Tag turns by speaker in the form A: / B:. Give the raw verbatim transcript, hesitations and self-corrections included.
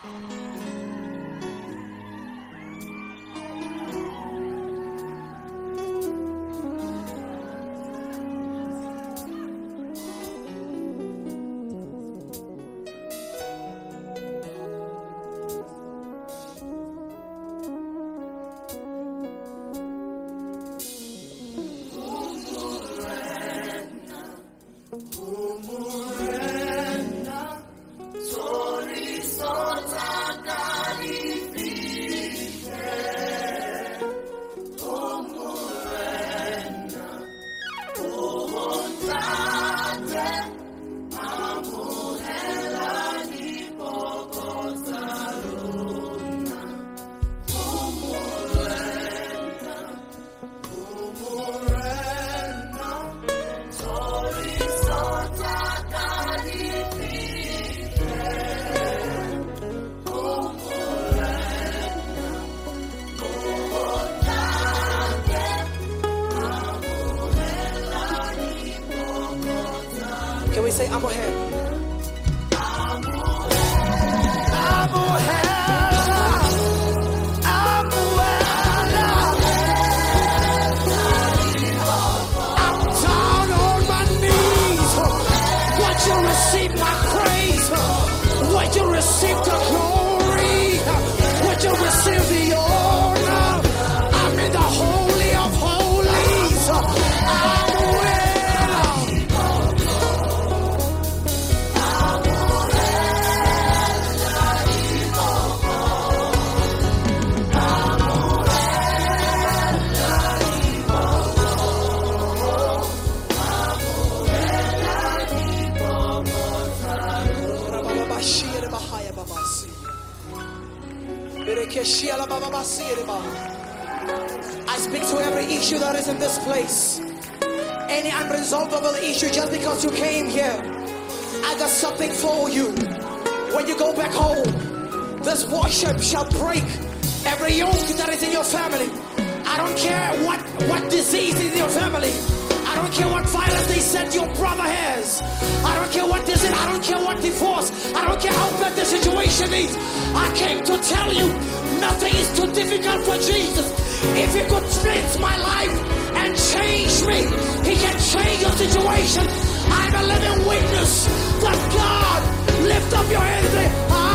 A: Can we say Amohem?
B: Receive my praise. Would you receive the glory? Would you receive the honor? I'm in the holy of holies. I'm
A: I speak to every issue that is in this place. Any unresolvable issue just because you came here. I got something for you. When you go back home, this worship shall break every yoke that is in your family. I don't care what, what disease is in your family. I don't care what violence they said your brother has. I don't care what this is. I don't care what divorce. I don't care how bad the situation is. I came to tell you, nothing is too difficult for Jesus. If he could change my life and change me, he can change your situation. I'm a living witness that God, lift up your hands and say,